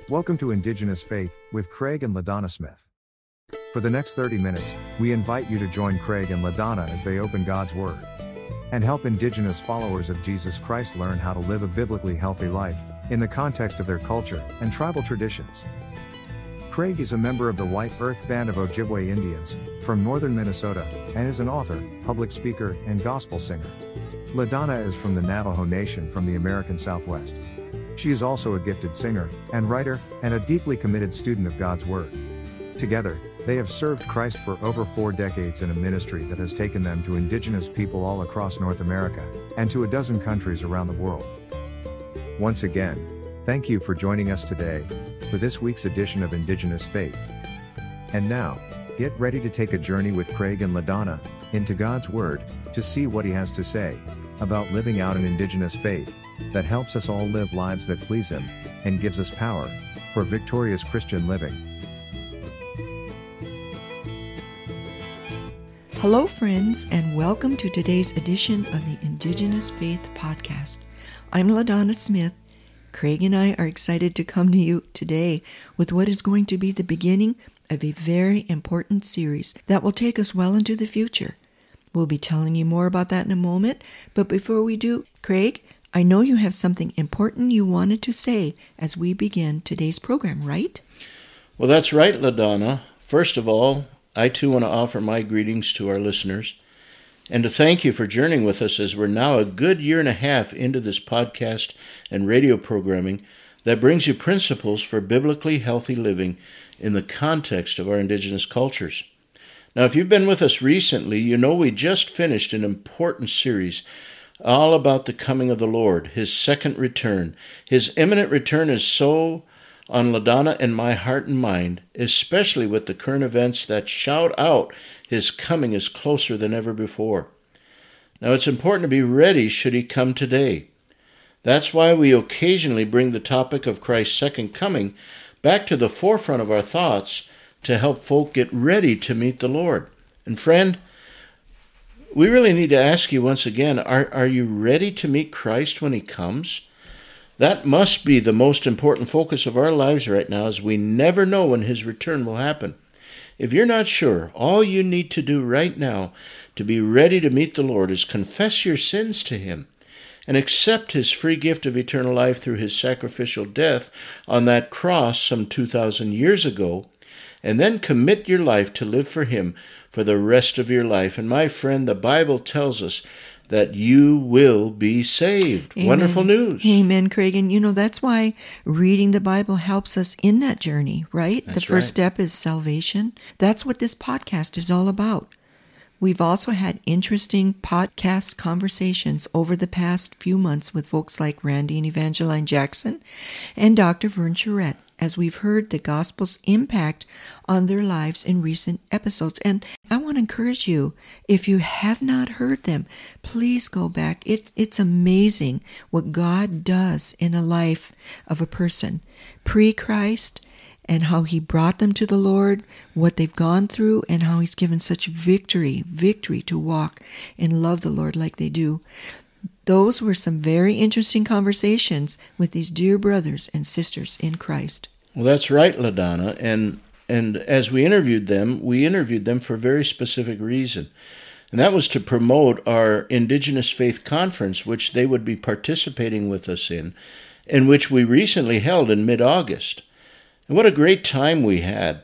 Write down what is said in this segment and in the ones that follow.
Welcome to Indigenous Faith with Craig and LaDonna Smith. For the next 30 minutes, we invite you to join Craig and LaDonna as they open God's Word and help Indigenous followers of Jesus Christ learn how to live a biblically healthy life in the context of their culture and tribal traditions. Craig is a member of the White Earth Band of Ojibwe Indians from northern Minnesota and is an author, public speaker, and gospel singer. LaDonna is from the Navajo Nation from the American Southwest. She is also a gifted singer and writer and a deeply committed student of God's Word. Together, they have served Christ for over 4 decades in a ministry that has taken them to Indigenous people all across North America and to a dozen countries around the world. Once again, thank you for joining us today for this week's edition of Indigenous Faith. And now, get ready to take a journey with Craig and LaDonna into God's Word to see what He has to say about living out an Indigenous faith that helps us all live lives that please Him and gives us power for victorious Christian living. Hello, friends, and welcome to today's edition of the Indigenous Faith Podcast. I'm LaDonna Smith. Craig and I are excited to come to you today with what is going to be the beginning of a very important series that will take us well into the future. We'll be telling you more about that in a moment, but before we do, Craig, I know you have something important you wanted to say as we begin today's program, right? Well, that's right, LaDonna. First of all, I too want to offer my greetings to our listeners and to thank you for journeying with us as we're now a good year and a half into this podcast and radio programming that brings you principles for biblically healthy living in the context of our Indigenous cultures. Now, if you've been with us recently, you know we just finished an important series all about the coming of the Lord, His second return. His imminent return is so on LaDonna and my heart and mind, especially with the current events that shout out His coming is closer than ever before. Now, it's important to be ready should He come today. That's why we occasionally bring the topic of Christ's second coming back to the forefront of our thoughts to help folk get ready to meet the Lord. And friend, we really need to ask you once again, are you ready to meet Christ when He comes? That must be the most important focus of our lives right now, as we never know when His return will happen. If you're not sure, all you need to do right now to be ready to meet the Lord is confess your sins to Him and accept His free gift of eternal life through His sacrificial death on that cross some 2,000 years ago, and then commit your life to live for Him for the rest of your life. And my friend, the Bible tells us that you will be saved. Amen. Wonderful news. Amen, Craig. And that's why reading the Bible helps us in that journey, right? That's the first step is salvation. That's what this podcast is all about. We've also had interesting podcast conversations over the past few months with folks like Randy and Evangeline Jackson and Dr. Vern Charette, as we've heard the gospel's impact on their lives in recent episodes. And I want to encourage you, if you have not heard them, please go back. It's amazing what God does in a life of a person pre-Christ, and how He brought them to the Lord, what they've gone through, and how He's given such victory to walk and love the Lord like they do. Those were some very interesting conversations with these dear brothers and sisters in Christ. Well, that's right, LaDonna. And as we interviewed them for a very specific reason. And that was to promote our Indigenous Faith Conference, which they would be participating with us in which we recently held in mid-August. And what a great time we had.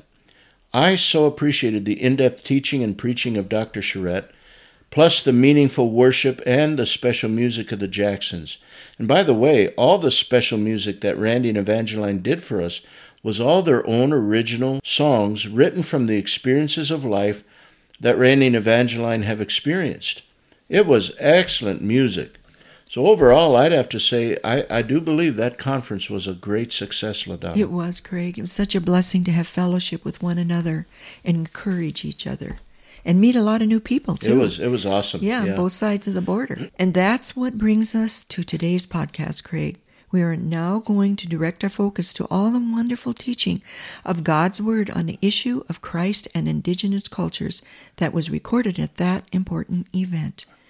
I so appreciated the in-depth teaching and preaching of Dr. Charette, plus the meaningful worship and the special music of the Jacksons. And by the way, all the special music that Randy and Evangeline did for us was all their own original songs written from the experiences of life that Randy and Evangeline have experienced. It was excellent music. So overall, I'd have to say, I do believe that conference was a great success, LaDonna. It was, Craig. It was such a blessing to have fellowship with one another and encourage each other. And meet a lot of new people, too. It was awesome. Yeah, on both sides of the border. And that's what brings us to today's podcast, Craig. We are now going to direct our focus to all the wonderful teaching of God's Word on the issue of Christ and Indigenous cultures that was recorded at that important event.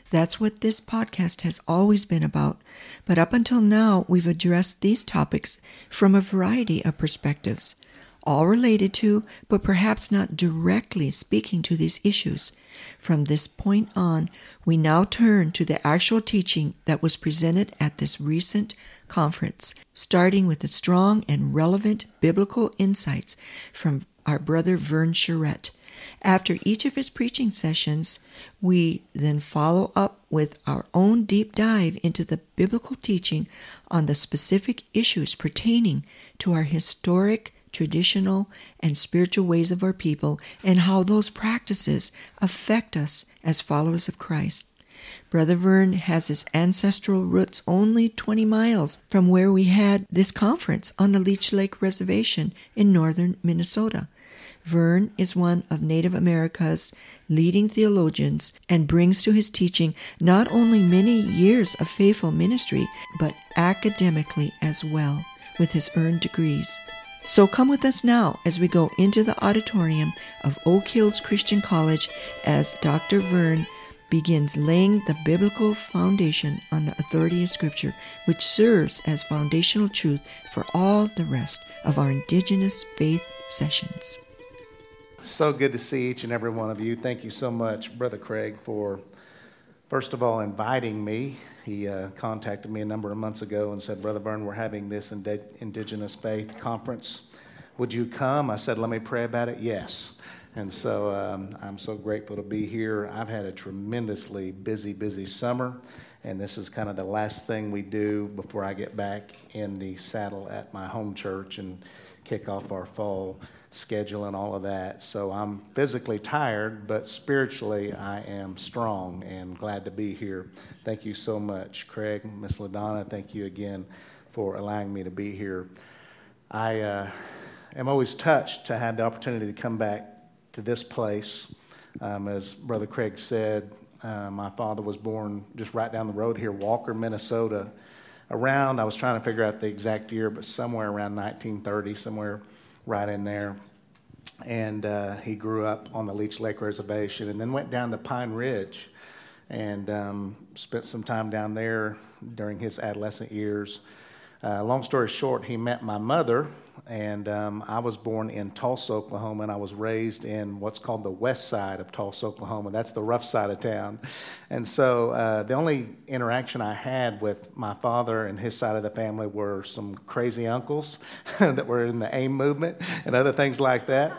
That's what this podcast has always been about. But up until now, we've addressed these topics from a variety of perspectives, all related to, but perhaps not directly speaking to these issues. From this point on, we now turn to the actual teaching that was presented at this recent conference, starting with the strong and relevant biblical insights from our brother Vern Charette. After each of his preaching sessions, we then follow up with our own deep dive into the biblical teaching on the specific issues pertaining to our historic, traditional, and spiritual ways of our people and how those practices affect us as followers of Christ. Brother Vern has his ancestral roots only 20 miles from where we had this conference on the Leech Lake Reservation in northern Minnesota. Vern is one of Native America's leading theologians and brings to his teaching not only many years of faithful ministry, but academically as well, with his earned degrees. So come with us now as we go into the auditorium of Oak Hills Christian College as Dr. Vern begins laying the biblical foundation on the authority of Scripture, which serves as foundational truth for all the rest of our Indigenous faith sessions. So good to see each and every one of you. Thank you so much, Brother Craig, for, first of all, inviting me. He contacted me a number of months ago and said, Brother Vern, we're having this Indigenous Faith Conference. Would you come? I said, let me pray about it. Yes. And so I'm so grateful to be here. I've had a tremendously busy summer, and this is kind of the last thing we do before I get back in the saddle at my home church and kick off our fall schedule and all of that. So I'm physically tired, but spiritually I am strong and glad to be here. Thank you so much, Craig, Miss LaDonna. Thank you again for allowing me to be here. I am always touched to have the opportunity to come back to this place. As Brother Craig said, my father was born just right down the road here, Walker, Minnesota. I was trying to figure out the exact year, but somewhere around 1930, somewhere right in there. And he grew up on the Leech Lake Reservation and then went down to Pine Ridge and spent some time down there during his adolescent years. Long story short, he met my mother, and I was born in Tulsa, Oklahoma, and I was raised in what's called the west side of Tulsa, Oklahoma. That's the rough side of town. And so the only interaction I had with my father and his side of the family were some crazy uncles that were in the AIM movement and other things like that.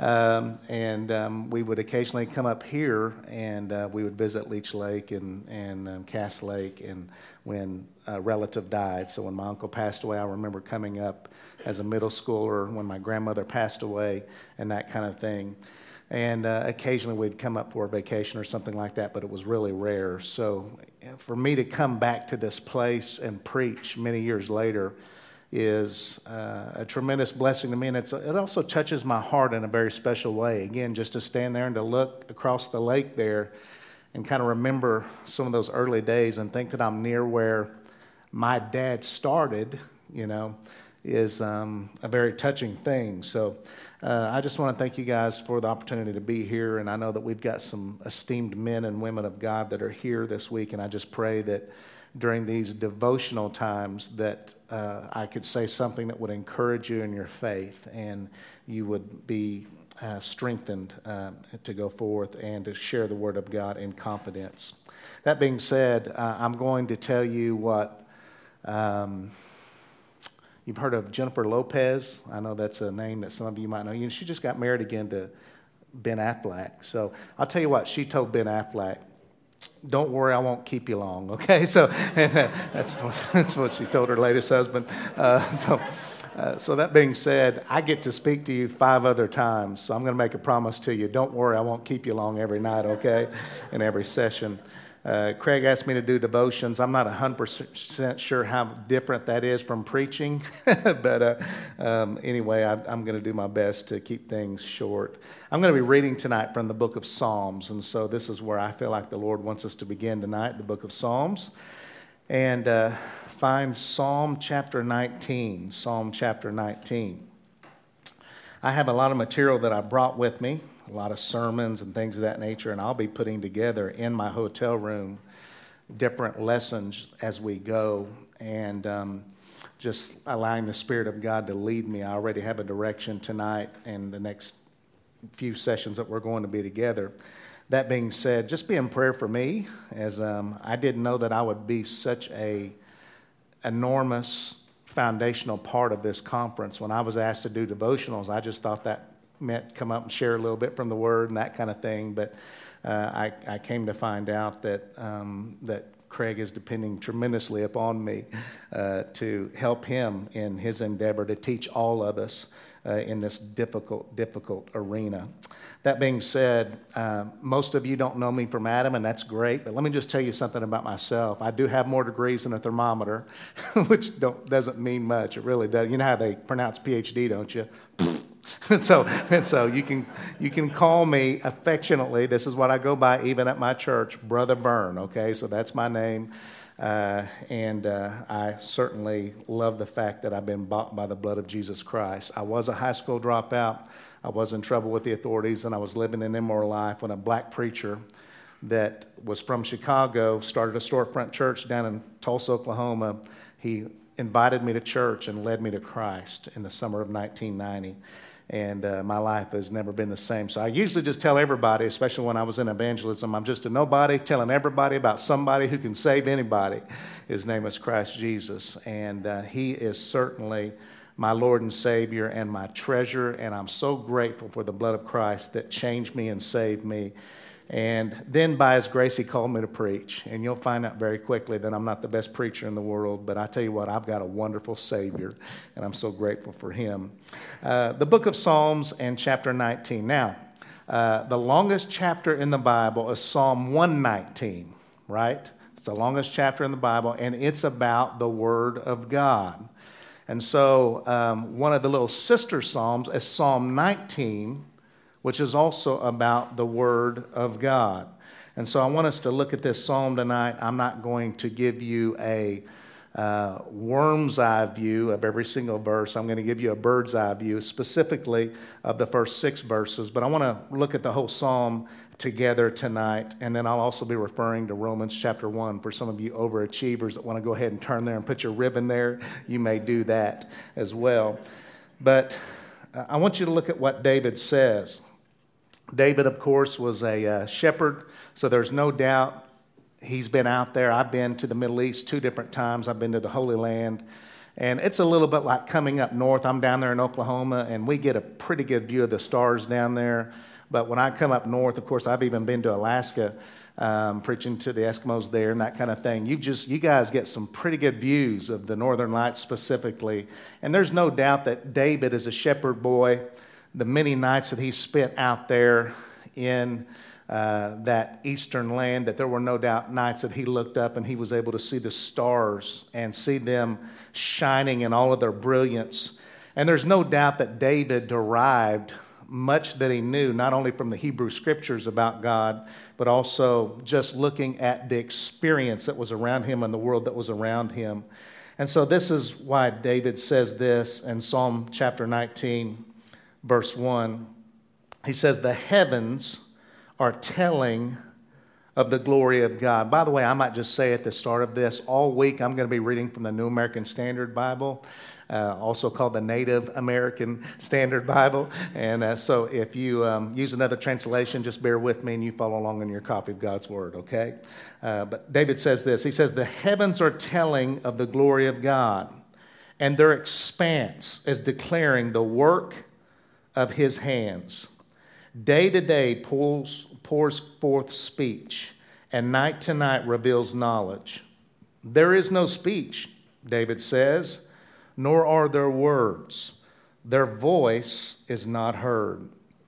We would occasionally come up here, and we would visit Leech Lake and Cass Lake, and when a relative died. So when my uncle passed away, I remember coming up as a middle schooler when my grandmother passed away and that kind of thing. And occasionally we'd come up for a vacation or something like that, but it was really rare. So for me to come back to this place and preach many years later is a tremendous blessing to me. And it also touches my heart in a very special way. Again, just to stand there and to look across the lake there and kind of remember some of those early days and think that I'm near where my dad started, is a very touching thing. So I just want to thank you guys for the opportunity to be here. And I know that we've got some esteemed men and women of God that are here this week. And I just pray that during these devotional times that I could say something that would encourage you in your faith and you would be strengthened to go forth and to share the Word of God in confidence. That being said, I'm going to tell you what you've heard of Jennifer Lopez. I know that's a name that some of you might know. She just got married again to Ben Affleck. So I'll tell you what, she told Ben Affleck, don't worry, I won't keep you long, okay? So that's what she told her latest husband. So that being said, I get to speak to you 5 other times, so I'm going to make a promise to you. Don't worry, I won't keep you long every night, okay, in every session. Craig asked me to do devotions. I'm not 100% sure how different that is from preaching, but anyway, I'm going to do my best to keep things short. I'm going to be reading tonight from the book of Psalms, and so this is where I feel like the Lord wants us to begin tonight, the book of Psalms, and find Psalm chapter 19. Psalm chapter 19. I have a lot of material that I brought with me. a lot of sermons and things of that nature, and I'll be putting together in my hotel room different lessons as we go, and just allowing the Spirit of God to lead me. I already have a direction tonight and the next few sessions that we're going to be together. That being said, just be in prayer for me, as I didn't know that I would be such a enormous foundational part of this conference. When I was asked to do devotionals, I just thought that meant come up and share a little bit from the Word and that kind of thing. But I came to find out that that Craig is depending tremendously upon me to help him in his endeavor to teach all of us in this difficult arena. That being said, most of you don't know me from Adam, and that's great, but let me just tell you something about myself. I do have more degrees than a thermometer, which doesn't mean much. It really does. You know how they pronounce PhD, don't you? And so you can call me affectionately. This is what I go by even at my church, Brother Vern, okay? So that's my name. And I certainly love the fact that I've been bought by the blood of Jesus Christ. I was a high school dropout. I was in trouble with the authorities, and I was living an immoral life when a black preacher that was from Chicago started a storefront church down in Tulsa, Oklahoma. He invited me to church and led me to Christ in the summer of 1990. And my life has never been the same. So I usually just tell everybody, especially when I was in evangelism, I'm just a nobody telling everybody about somebody who can save anybody. His name is Christ Jesus. And he is certainly my Lord and Savior and my treasure. And I'm so grateful for the blood of Christ that changed me and saved me. And then by His grace, He called me to preach. And you'll find out very quickly that I'm not the best preacher in the world, but I tell you what, I've got a wonderful Savior, and I'm so grateful for Him. The book of Psalms and chapter 19. Now, the longest chapter in the Bible is Psalm 119, right? It's the longest chapter in the Bible, and it's about the Word of God. And so one of the little sister Psalms is Psalm 19, which is also about the Word of God. And so I want us to look at this psalm tonight. I'm not going to give you a worm's eye view of every single verse. I'm going to give you a bird's eye view, specifically of the first 6 verses. But I want to look at the whole psalm together tonight. And then I'll also be referring to Romans chapter 1. For some of you overachievers that want to go ahead and turn there and put your ribbon there, you may do that as well. But I want you to look at what David says. David, of course, was a shepherd, so there's no doubt he's been out there. I've been to the Middle East 2 different times. I've been to the Holy Land, and it's a little bit like coming up north. I'm down there in Oklahoma, and we get a pretty good view of the stars down there. But when I come up north, of course, I've even been to Alaska, preaching to the Eskimos there and that kind of thing. You guys get some pretty good views of the Northern Lights specifically, and there's no doubt that David is a shepherd boy. The many nights that he spent out there in that eastern land, that there were no doubt nights that he looked up and he was able to see the stars and see them shining in all of their brilliance. And there's no doubt that David derived much that he knew, not only from the Hebrew Scriptures about God, but also just looking at the experience that was around him and the world that was around him. And so this is why David says this in Psalm chapter 19, verse 1, he says, "The heavens are telling of the glory of God." By the way, I might just say at the start of this, all week I'm going to be reading from the New American Standard Bible, also called the Native American Standard Bible. And so if you use another translation, just bear with me and you follow along in your copy of God's Word, okay? But David says this. He says, "The heavens are telling of the glory of God, and their expanse is declaring the work of His hands. Day to day pours forth speech, and night to night reveals knowledge. There is no speech," David says, "nor are there words. Their voice is not heard.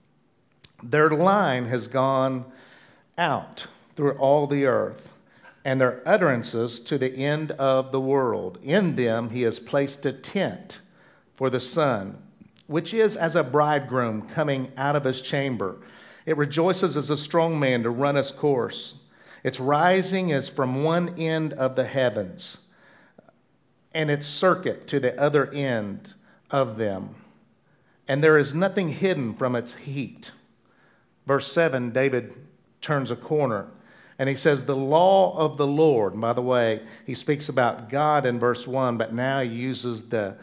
Their line has gone out through all the earth, and their utterances to the end of the world. In them He has placed a tent for the sun, which is as a bridegroom coming out of his chamber. It rejoices as a strong man to run his course. Its rising is from one end of the heavens, and its circuit to the other end of them. And there is nothing hidden from its heat. Verse 7, David turns a corner. And he says, the law of the Lord. And by the way, he speaks about God in verse 1, but now he uses the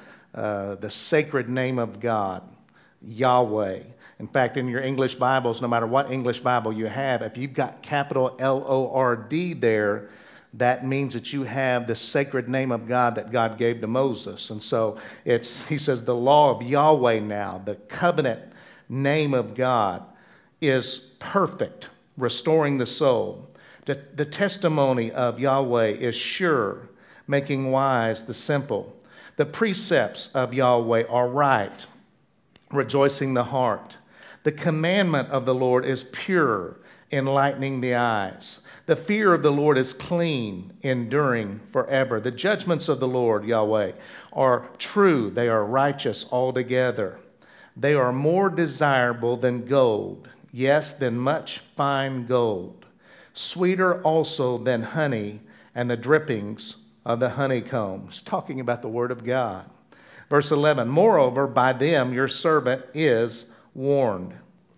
sacred name of God, Yahweh. In fact, in your English Bibles, no matter what English Bible you have, if you've got capital L-O-R-D there, that means that you have the sacred name of God that God gave to Moses. And so he says the law of Yahweh now, the covenant name of God, is perfect, restoring the soul. The testimony of Yahweh is sure, making wise the simple. The precepts of Yahweh are right, rejoicing the heart. The commandment of the Lord is pure, enlightening the eyes. The fear of the Lord is clean, enduring forever. The judgments of the Lord, Yahweh, are true. They are righteous altogether. They are more desirable than gold, yes, than much fine gold. Sweeter also than honey and the drippings of the honeycomb. It's talking about the word of God. Verse 11, moreover, by them your servant is warned.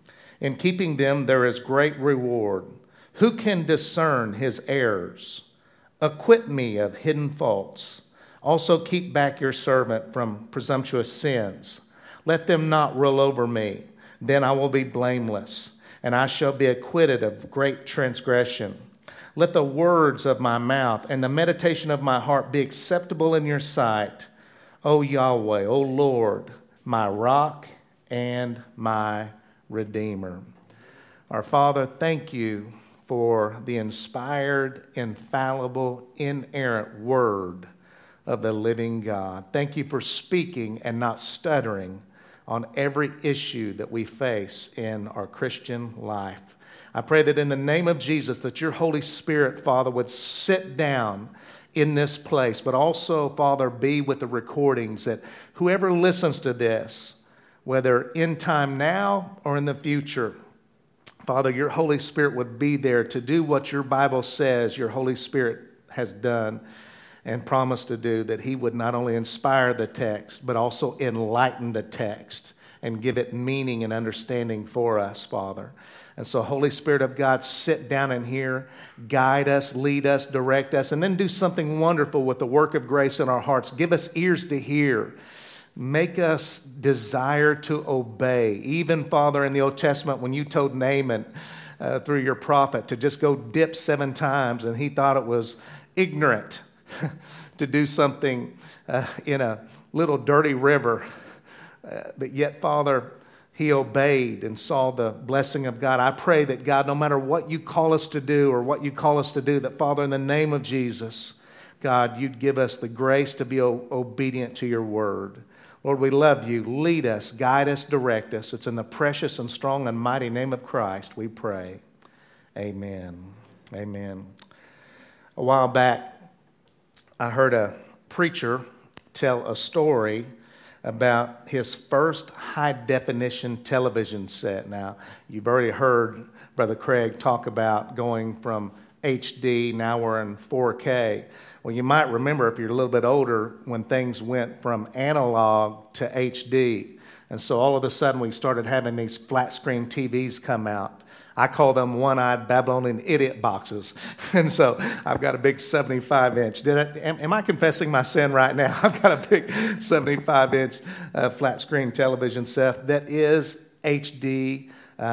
In keeping them there is great reward. Who can discern his errors? Acquit me of hidden faults. Also keep back your servant from presumptuous sins. Let them not rule over me. Then I will be blameless, and I shall be acquitted of great transgression. Let the words of my mouth and the meditation of my heart be acceptable in your sight, O Yahweh, O Lord, my rock and my Redeemer. Our Father, thank you for the inspired, infallible, inerrant word of the living God. Thank you for speaking and not stuttering on every issue that we face in our Christian life. I pray that in the name of Jesus, that your Holy Spirit, Father, would sit down in this place, but also, Father, be with the recordings, that whoever listens to this, whether in time now or in the future, Father, your Holy Spirit would be there to do what your Bible says your Holy Spirit has done and promised to do, that he would not only inspire the text, but also enlighten the text and give it meaning and understanding for us, Father. And so, Holy Spirit of God, sit down in here, guide us, lead us, direct us, and then do something wonderful with the work of grace in our hearts. Give us ears to hear. Make us desire to obey. Even, Father, in the Old Testament, when you told Naaman through your prophet to just go dip 7 times, and he thought it was ignorant to do something in a little dirty river. But yet, Father, he obeyed and saw the blessing of God. I pray that, God, no matter what you call us to do or what you call us to do, that, Father, in the name of Jesus, God, you'd give us the grace to be obedient to your word. Lord, we love you. Lead us, guide us, direct us. It's in the precious and strong and mighty name of Christ we pray. Amen. Amen. A while back, I heard a preacher tell a story about his first high-definition television set. Now, you've already heard Brother Craig talk about going from HD, now we're in 4K. Well, you might remember, if you're a little bit older, when things went from analog to HD. And so all of a sudden we started having these flat-screen TVs come out. I call them one-eyed Babylonian idiot boxes. And so I've got a big 75-inch. Am I confessing my sin right now? I've got a big 75-inch flat-screen television set that is HD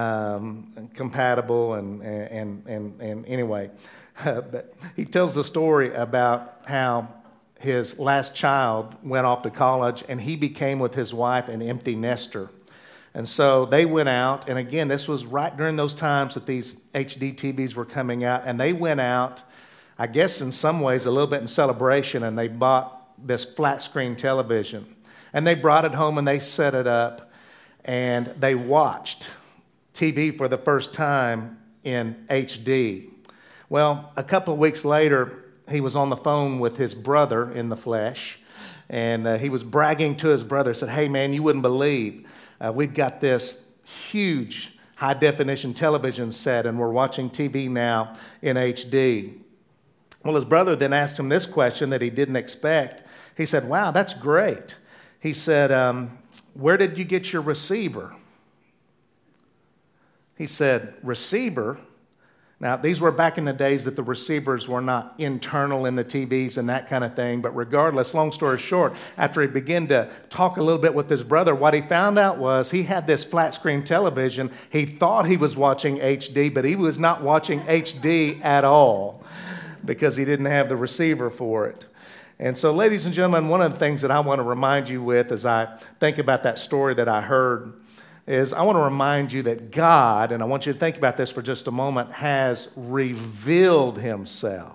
compatible. And anyway, but he tells the story about how his last child went off to college and he became, with his wife, an empty nester. And so they went out, and again, this was right during those times that these HD TVs were coming out, and they went out, I guess in some ways a little bit in celebration, and they bought this flat screen television. And they brought it home and they set it up, and they watched TV for the first time in HD. Well, a couple of weeks later, he was on the phone with his brother in the flesh, and he was bragging to his brother, said, "Hey man, you wouldn't believe, we've got this huge high-definition television set, and we're watching TV now in HD." Well, his brother then asked him this question that he didn't expect. He said, "Wow, that's great." He said, "Where did you get your receiver?" He said, receiver. Now, these were back in the days that the receivers were not internal in the TVs and that kind of thing. But regardless, long story short, after he began to talk a little bit with his brother, what he found out was he had this flat screen television. He thought he was watching HD, but he was not watching HD at all because he didn't have the receiver for it. And so, ladies and gentlemen, one of the things that I want to remind you with as I think about that story that I heard is I want to remind you that God, and I want you to think about this for just a moment, has revealed himself.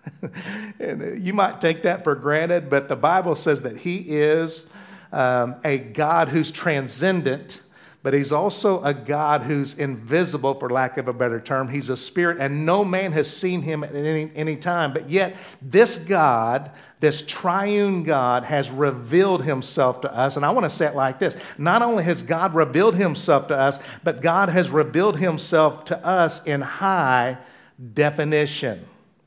And you might take that for granted, but the Bible says that he is a God who's transcendent, but he's also a God who's invisible, for lack of a better term. He's a spirit, and no man has seen him at any time. But yet, this God, this triune God, has revealed himself to us. And I want to say it like this. Not only has God revealed himself to us, but God has revealed himself to us in high definition.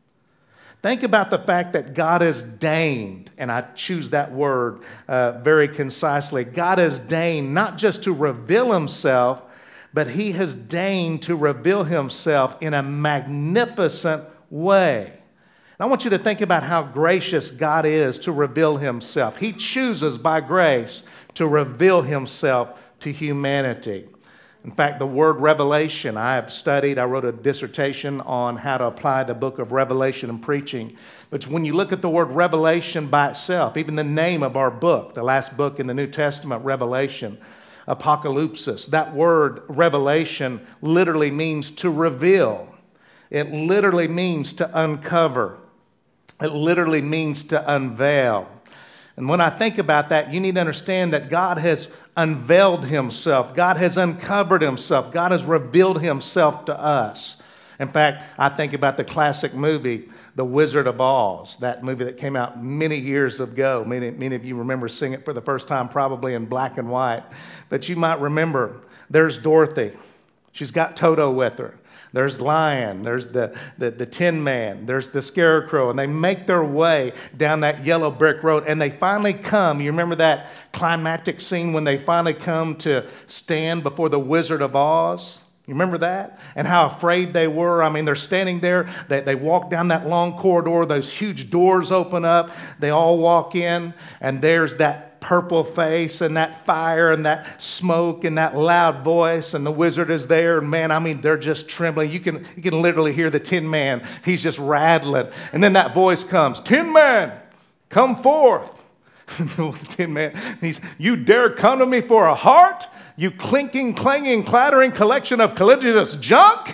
Think about the fact that God has deigned, and I choose that word very concisely. God has deigned not just to reveal himself, but he has deigned to reveal himself in a magnificent way. And I want you to think about how gracious God is to reveal himself. He chooses by grace to reveal himself to humanity. In fact, the word revelation, I wrote a dissertation on how to apply the book of Revelation in preaching. But when you look at the word revelation by itself, even the name of our book, the last book in the New Testament, Revelation, Apocalypsis, that word revelation literally means to reveal. It literally means to uncover. It literally means to unveil. And when I think about that, you need to understand that God has unveiled himself. God has uncovered himself. God has revealed himself to us. In fact, I think about the classic movie, The Wizard of Oz, that movie that came out many years ago. Many of you remember seeing it for the first time, probably in black and white. But you might remember, there's Dorothy. She's got Toto with her. There's Lion, there's the Tin Man, there's the Scarecrow, and they make their way down that yellow brick road, and they finally come. You remember that climactic scene when they finally come to stand before the Wizard of Oz? You remember that? And how afraid they were. I mean, they're standing there. They walk down that long corridor. Those huge doors open up. They all walk in, and there's that purple face and that fire and that smoke and that loud voice, and the wizard is there, and man, I mean, they're just trembling. You can literally hear the Tin Man. He's just rattling. And then that voice comes, Tin Man, come forth. The Tin Man, you dare come to me for a heart? You clinking, clanging, clattering collection of colligious junk?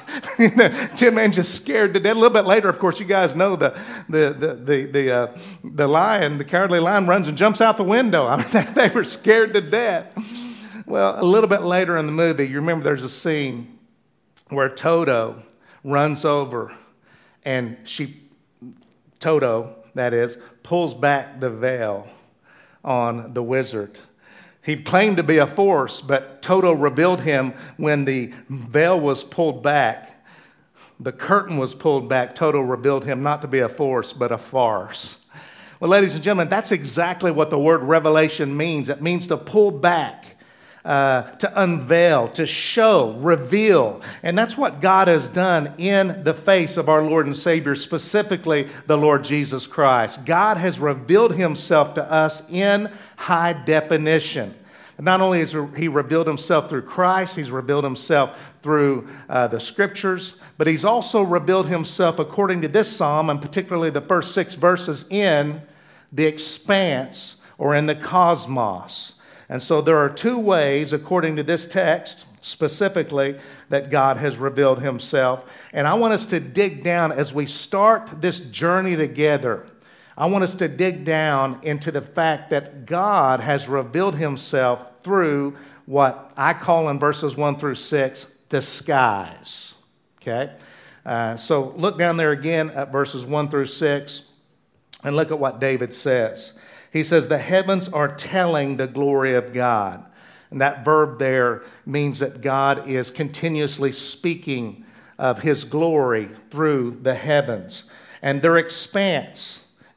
Tin Man just scared to death. A little bit later, of course, you guys know the lion, the cowardly lion, runs and jumps out the window. I mean, they were scared to death. Well, a little bit later in the movie, you remember there's a scene where Toto runs over and Toto, that is, pulls back the veil on the wizard. He claimed to be a force, but Toto revealed him when the veil was pulled back. The curtain was pulled back. Toto revealed him not to be a force, but a farce. Well, ladies and gentlemen, that's exactly what the word revelation means. It means to pull back, to unveil, to show, reveal. And that's what God has done in the face of our Lord and Savior, specifically the Lord Jesus Christ. God has revealed himself to us in high definition. Not only has he revealed himself through Christ, he's revealed himself through the scriptures, but he's also revealed himself, according to this psalm, and particularly the first 6 verses, in the expanse or in the cosmos. And so there are 2 ways, according to this text, specifically, that God has revealed himself. And I want us to dig down as we start this journey together. I want us to dig down into the fact that God has revealed himself through what I call in verses 1 through 6, the skies. Okay? So look down there again at verses 1 through 6 and look at what David says. He says, the heavens are telling the glory of God. And that verb there means that God is continuously speaking of his glory through the heavens. And their expanse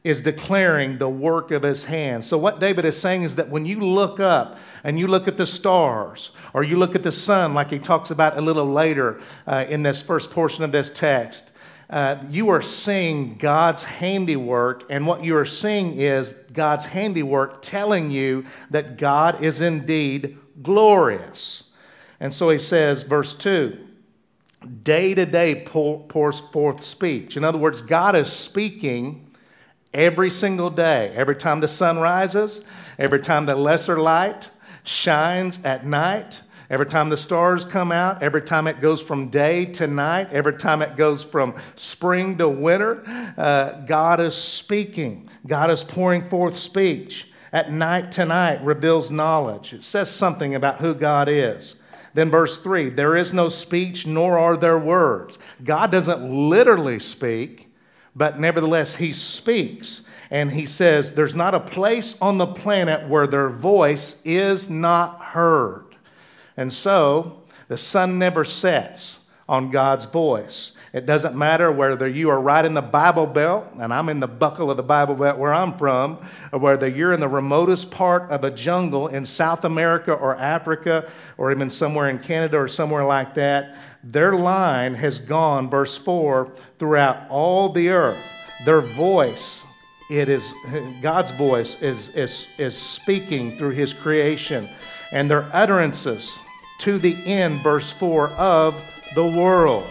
is declaring the work of his hands. So what David is saying is that when you look up and you look at the stars, or you look at the sun, like he talks about a little later in this first portion of this text, you are seeing God's handiwork, and what you are seeing is God's handiwork telling you that God is indeed glorious. And so he says, verse 2, day to day pours forth speech. In other words, God is speaking every single day. Every time the sun rises, every time the lesser light shines at night, every time the stars come out, every time it goes from day to night, every time it goes from spring to winter, God is speaking. God is pouring forth speech. At night to night reveals knowledge. It says something about who God is. Then verse 3, there is no speech, nor are there words. God doesn't literally speak, but nevertheless he speaks. And he says there's not a place on the planet where their voice is not heard. And so the sun never sets on God's voice. It doesn't matter whether you are right in the Bible Belt, and I'm in the buckle of the Bible Belt where I'm from, or whether you're in the remotest part of a jungle in South America or Africa, or even somewhere in Canada or somewhere like that. Their line has gone, verse 4, throughout all the earth. Their voice, God's voice is speaking through his creation, and their utterances to the end, verse 4, of the world.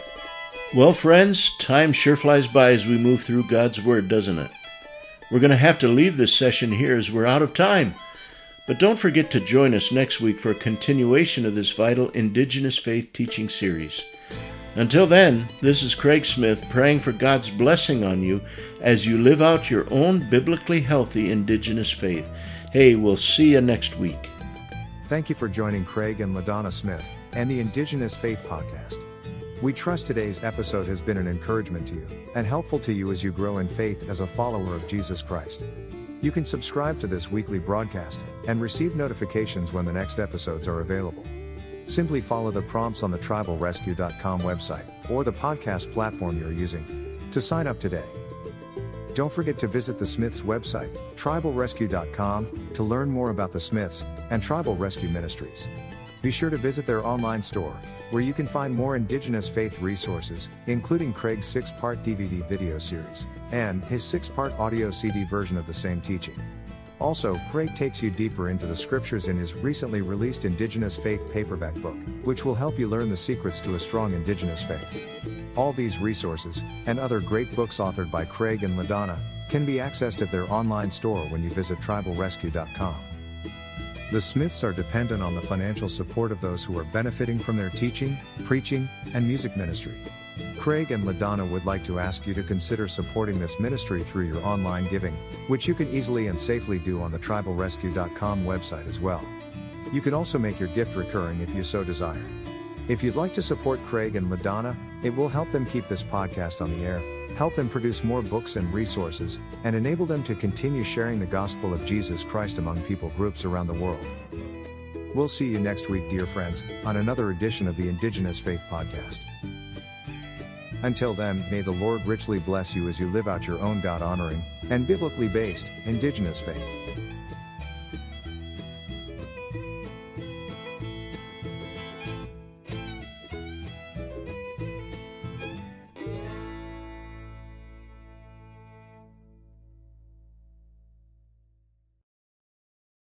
Well, friends, time sure flies by as we move through God's Word, doesn't it? We're going to have to leave this session here as we're out of time. But don't forget to join us next week for a continuation of this vital Indigenous Faith teaching series. Until then, this is Craig Smith praying for God's blessing on you as you live out your own biblically healthy Indigenous faith. Hey, we'll see you next week. Thank you for joining Craig and LaDonna Smith and the Indigenous Faith Podcast. We trust today's episode has been an encouragement to you and helpful to you as you grow in faith as a follower of Jesus Christ. You can subscribe to this weekly broadcast and receive notifications when the next episodes are available. Simply follow the prompts on the tribalrescue.com website or the podcast platform you're using to sign up today. Don't forget to visit the Smiths website, tribalrescue.com, to learn more about the Smiths and Tribal Rescue Ministries. Be sure to visit their online store, where you can find more Indigenous faith resources, including Craig's 6-part DVD video series, and his 6-part audio CD version of the same teaching. Also, Craig takes you deeper into the scriptures in his recently released Indigenous Faith paperback book, which will help you learn the secrets to a strong Indigenous faith. All these resources, and other great books authored by Craig and LaDonna, can be accessed at their online store when you visit tribalrescue.com. The Smiths are dependent on the financial support of those who are benefiting from their teaching, preaching, and music ministry. Craig and LaDonna would like to ask you to consider supporting this ministry through your online giving, which you can easily and safely do on the tribalrescue.com website as well. You can also make your gift recurring if you so desire. If you'd like to support Craig and LaDonna, it will help them keep this podcast on the air, help them produce more books and resources, and enable them to continue sharing the gospel of Jesus Christ among people groups around the world. We'll see you next week, dear friends, on another edition of the Indigenous Faith Podcast. Until then, may the Lord richly bless you as you live out your own God-honoring and biblically based Indigenous faith.